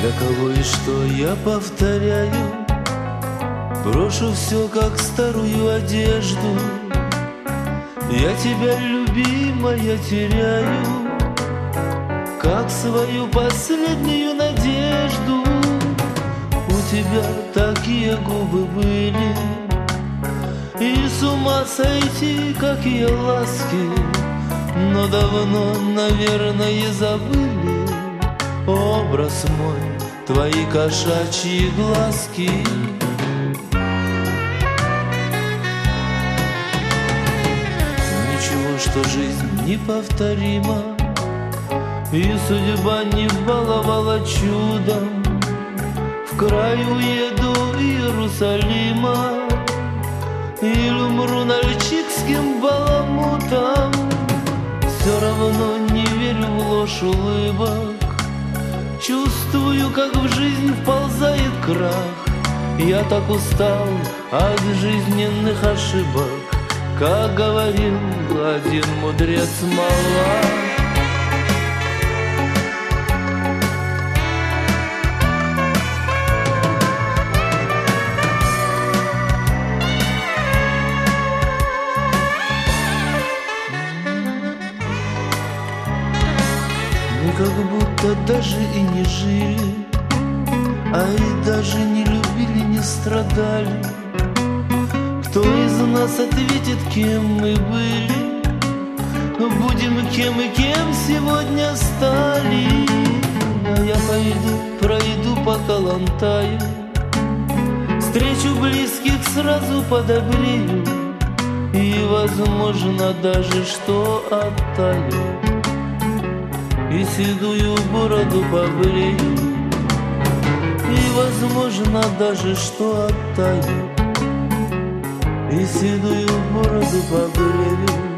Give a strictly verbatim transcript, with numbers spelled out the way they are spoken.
Таково и что я повторяю, брошу все, как старую одежду. Я тебя, любимая, теряю, как свою последнюю надежду. У тебя такие губы были, и с ума сойти, какие ласки. Но давно, наверное, забыли образ мой, твои кошачьи глазки. Ничего, что жизнь неповторима, и судьба не баловала чудом. В край уеду Иерусалима или умру нальчикским баламутом. Все равно не верю в ложь улыбок, чувствую, как в жизнь вползает крах. Я так устал от жизненных ошибок, как говорил один мудрец Малах. Мы как будто даже и не жили, а и даже не любили, не страдали. Кто из нас ответит, кем мы были? Будем кем и кем сегодня стали. А я пойду, пройду по Калантаю, встречу близких, сразу подобрею, и, возможно, даже что оттаю, и седую бороду побрею, и, возможно, даже что оттаю, и седую бороду побрею.